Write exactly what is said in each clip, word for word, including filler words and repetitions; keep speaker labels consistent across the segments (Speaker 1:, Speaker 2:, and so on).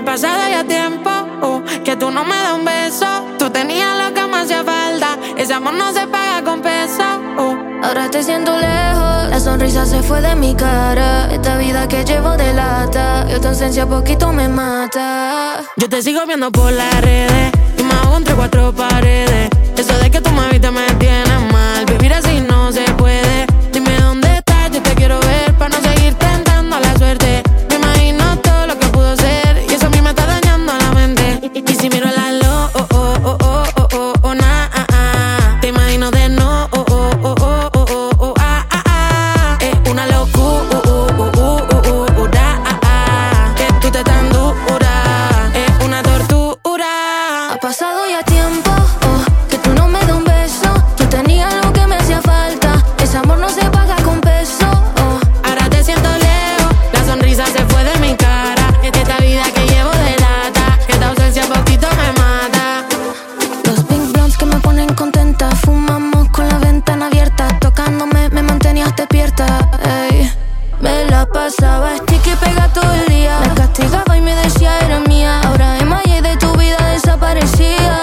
Speaker 1: Ha pasado ya tiempo uh, que tú no me das un beso. Tú tenías lo que me hacía falta. Ese amor no se paga con peso. Uh.
Speaker 2: Ahora te siento lejos, la sonrisa se fue de mi cara. Esta vida que llevo de lata, y tu ausencia poquito me mata.
Speaker 1: Yo te sigo viendo por las redes y me hago entre cuatro paredes. Eso de que tú me viste me tiene mal. Vivir así no se puede. Dime dónde estás, yo te quiero ver para no seguir tentando la suerte. Me imagino todo lo que pudo ser y eso a mí me está dañando la mente. Y, y si miro la lo, oh, oh, oh, oh, oh, oh, oh, na, ah, ah. Te imagino de no, oh, oh, oh, oh, oh, oh, oh, ah, ah, ah. Es una locura, uh, uh, uh, uh, uh, uh, da, ah, ah. Que tú te tan dura, es una tortura.
Speaker 2: Ha pasado ya tiempo, oh, que tú no me das un beso. Tú tenías lo que me hacía falta. Ese amor no se paga con peso, oh.
Speaker 1: Ahora te siento lejos, la sonrisa se fue de mi cara. Esta vida que llevo de lata, esta ausencia poquito me mata.
Speaker 2: Los pink blondes que me ponen contenta. Fumamos con la ventana abierta. Tocándome me mantenías despierta, ey. Me la pasaba sticky pega todo el día. Me castigaba y me decía era mía. Ahora en Maya de tu vida desaparecía.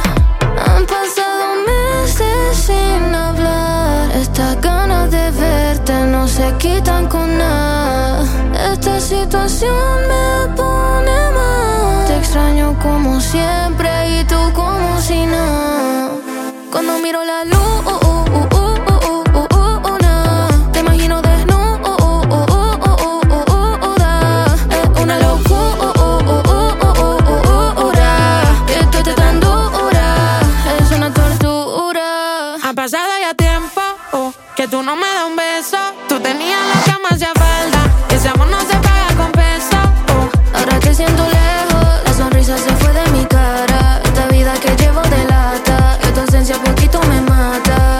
Speaker 2: Han pasado meses sin hablar. Estas ganas de verte no se quitan con nada. Esta situación me pone mal. Te extraño como siempre y tú como si nada. Cuando miro la luz, uh, uh, uh, uh, uh, uh, uh, uh, nah. Te imagino desnudo, uh, uh, uh, uh, uh, uh, uh, uh, da. Es una locura, uh, uh, uh, uh, uh, uh, uh, uh, da. Que tú te tan dura, es una tortura.
Speaker 1: Ha pasado ya tiempo uh, que tú no me das un beso. Tú tenías lo que me hacía falta. Ese amor no se paga con peso. Uh.
Speaker 2: Ahora te siento lejos, la sonrisa se fue de mi cara. Esta vida que llevo de lata, y tu ausencia poquito me mata.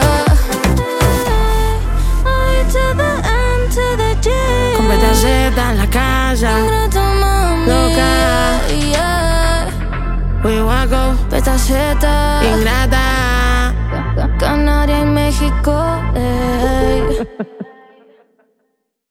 Speaker 2: I to the end, to the J.
Speaker 1: Con Beta Z en la casa,
Speaker 2: Ingrata, mami,
Speaker 1: loca.
Speaker 2: yeah.
Speaker 1: We walk go,
Speaker 2: Beta Z,
Speaker 1: ingrata.
Speaker 2: Canaria en México, ey.